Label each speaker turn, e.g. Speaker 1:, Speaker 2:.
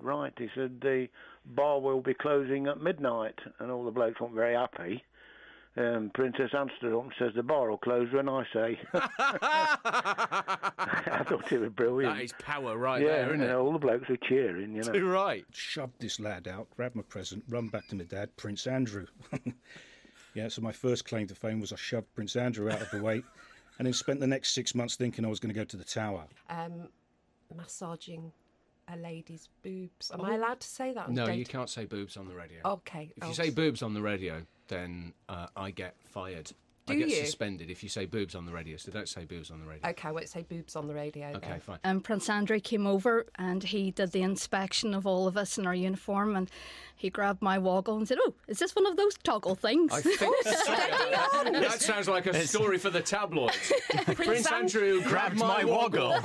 Speaker 1: right. He said, the bar will be closing at midnight. And all the blokes weren't very happy. Princess Anne stood up and says, the bar will close when I say. I thought it was brilliant.
Speaker 2: That is power there, isn't it?
Speaker 1: All the blokes were cheering,
Speaker 2: Too right.
Speaker 3: Shoved this lad out, grabbed my present, run back to my dad, Prince Andrew. Yeah, so my first claim to fame was I shoved Prince Andrew out of the way and then spent the next 6 months thinking I was going to go to the Tower.
Speaker 4: Massaging a lady's boobs. Am I allowed to say that on
Speaker 2: No,
Speaker 4: date?
Speaker 2: you can't say boobs on the radio.
Speaker 4: Okay.
Speaker 2: If you say boobs on the radio, then I get fired.
Speaker 4: Do
Speaker 2: I get
Speaker 4: you?
Speaker 2: suspended if you say boobs on the radio, so don't say boobs on the radio.
Speaker 4: Okay, I won't say boobs on the radio.
Speaker 2: Okay, fine.
Speaker 5: Prince Andrew came over and he did the inspection of all of us in our uniform, and he grabbed my woggle and said, "Oh, is this one of those toggle things?"
Speaker 2: I think that sounds like a story for the tabloids. Prince Andrew grabbed my woggle.